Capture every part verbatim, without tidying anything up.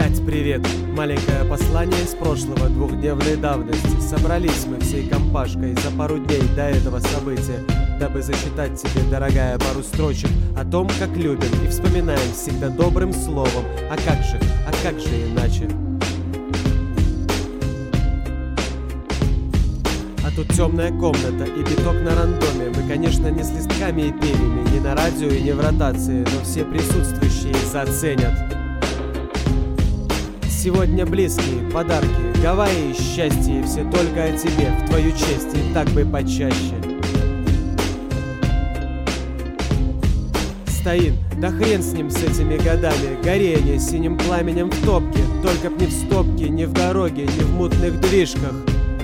Кать, привет! Маленькое послание из прошлого, двухдневной давности. Собрались мы всей компашкой за пару дней до этого события, дабы зачитать тебе, дорогая, пару строчек о том, как любим и вспоминаем всегда добрым словом. А как же, а как же иначе? А тут темная комната и биток на рандоме. Мы, конечно, не с листками и перьями, не на радио и не в ротации, но все присутствующие заценят. Сегодня близкие, подарки, Гавайи и счастье, все только о тебе, в твою честь, и так бы почаще. Стоин, да хрен с ним, с этими годами, горение синим пламенем в топке, только б не в стопке, не в дороге, не в мутных движках.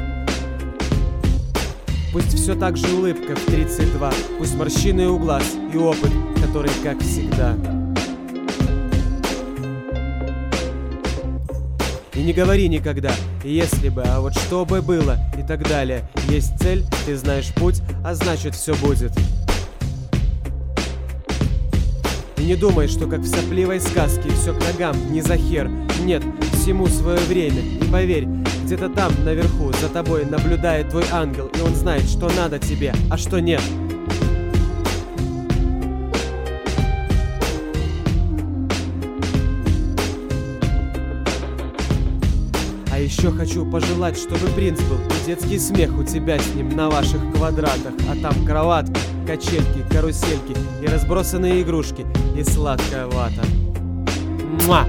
Пусть все так же улыбка в тридцать два, пусть морщины у глаз и опыт, который как всегда. И не говори никогда, если бы, а вот что бы было, и так далее. Есть цель, ты знаешь путь, а значит все будет. И не думай, что как в сопливой сказке все к ногам, не за хер. Нет, всему свое время, и поверь, где-то там, наверху, за тобой наблюдает твой ангел, и он знает, что надо тебе, а что нет. А еще хочу пожелать, чтобы принц был, и детский смех у тебя с ним на ваших квадратах. А там кроватки, качельки, карусельки и разбросанные игрушки, и сладкая вата. Муа!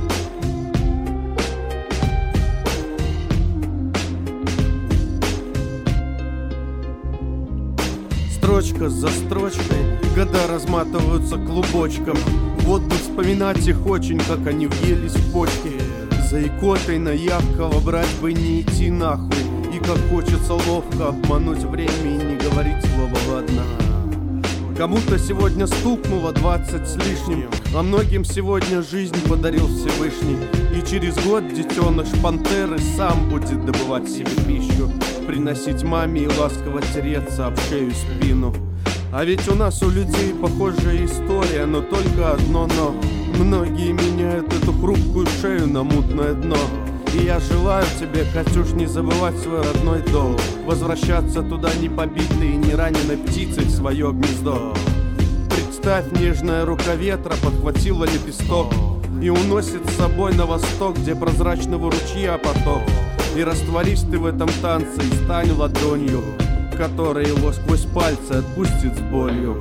Строчка за строчкой года разматываются клубочком. Вот бы вспоминать их очень, как они въелись в почки. За икотой на Якова брать бы не идти нахуй. И как хочется ловко обмануть время и не говорить слово «ладно». Кому-то сегодня стукнуло двадцать с лишним, а многим сегодня жизнь подарил Всевышний. И через год детеныш пантеры сам будет добывать себе пищу, приносить маме и ласково тереться об шею и спину. А ведь у нас у людей похожая история, но только одно «но». Многие меняют эту хрупкую шею на мутное дно. И я желаю тебе, Катюш, не забывать свой родной дом, возвращаться туда не побитой и не раненой птицей в свое гнездо. Представь, нежная рука ветра подхватила лепесток и уносит с собой на восток, где прозрачного ручья поток. И растворись ты в этом танце и стань ладонью, которая его сквозь пальцы отпустит с болью.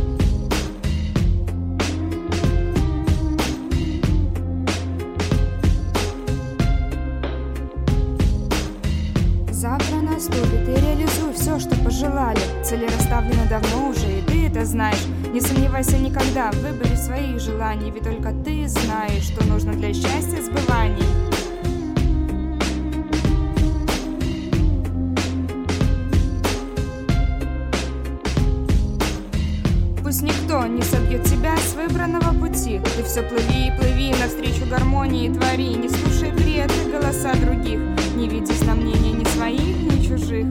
Завтра наступит, и реализуй все, что пожелали. Цели расставлены давно уже, и ты это знаешь. Не сомневайся никогда в выборе своих желаний, ведь только ты знаешь, что нужно для счастья сбываний. Пусть никто не собьет тебя с выбранного пути. Ты все плыви и плыви навстречу гармонии твори. Не слушай бред и голоса других, не ведись на мнение ни своих, ни чужих.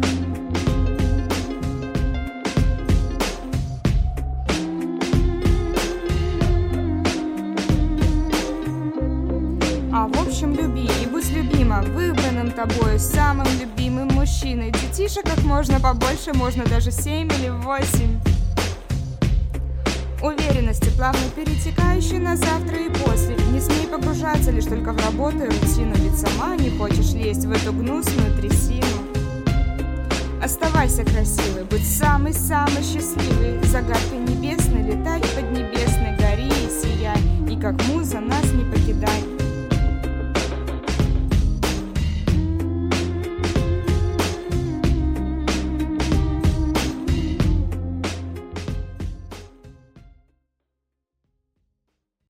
А в общем, люби и будь любима выбранным тобою самым любимым мужчиной. Детишек как можно побольше, можно даже семь или восемь. Уверенности, плавно перетекающей на завтра и после. Не смей погружаться лишь только в работу и рутину, ведь сама не хочешь лезть в эту гнусную трясину. Оставайся красивой, будь самый-самый счастливый. Загадкой небесной летай, поднебесной гори и сияй. И как муза нас не покидай.